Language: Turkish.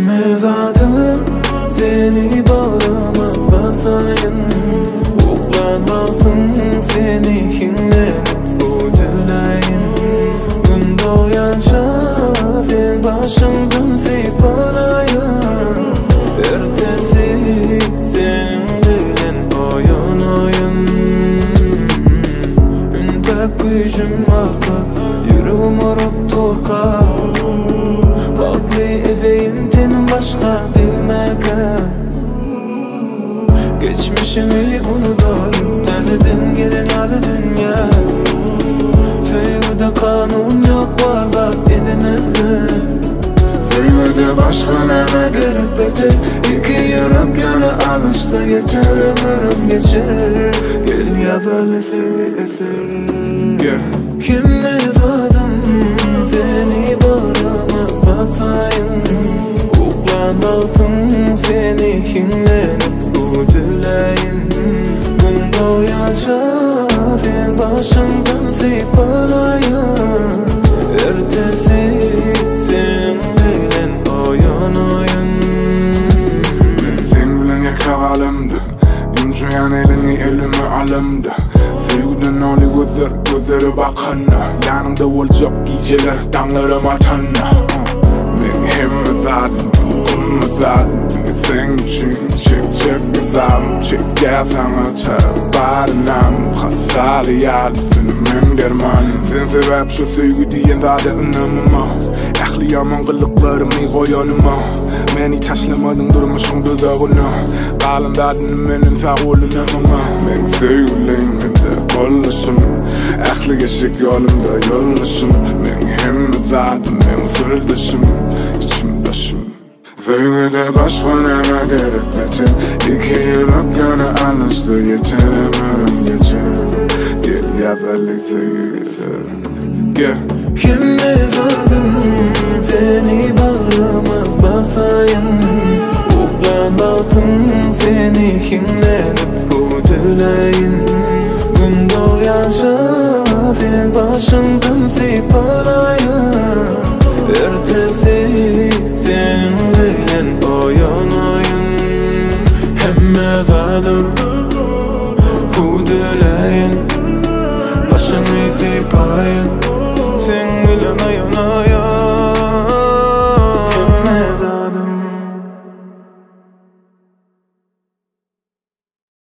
Hemme zadım seni bağlama basayım. Uklanmaktım seni kimle uydurayım. Gün doyanca sen başımdan seyparayım. Ertesi senin bilen oyun oyun. Üntek gücüm akar, yüreğim arıp torka. Baklı edeyim senin başka demeke. Geçmişimi unutuyorum, terledim gelin hali dünya. Sevgide kanun yok, var bak elinizde. Sevgide başka neme gerek beter. İki yürek yana alışsa geçer, ömrüm geçer. Gel ya böyle sevgi eser. Kimle zadım seni bağrıma basayım. Uklanmaktım seni kimle uydurayım. Gün doyanca sen başımdan seyparayım. Ertesi senin bilen oyun oyun. Sen bilen yakar alemde, yumuşayan elini elime alemde. Sevgiden oli gözleri bakana, yanımda olacak geceler dağlarım atana. Ben hem zaten, onun zaten. Sen için çek güzel, çek gel sana çağır. Barınam, hastalı yardı senin dermanım. Sen sebep şu sevgi diyen zaten önümüme. Ehliyamın kılıklarımı koyanıma. Beni taşlamadın durmuşum dudağına. Kalın dadını benim sağolunamama. Ben sevgiliyim hem de kollaşım. Ehli geçik yolumda yollaşım. Ben hem zaten hem sırdaşım, içimdaşım. Sevgide başka neme gerek beter. İki yürek yana alıştı yeter, ömrüm geçer. Gel ya belli sevgi getir. Gel. Kimle zadım seni bağrıma basayım. Uklanmaktım seni kimle uydurayım. Gün doyanca sen başımdan seyparayım. Ertesi senin bilen oyun oyun. Hemme zadım uydurayım. Başımı seyparayım.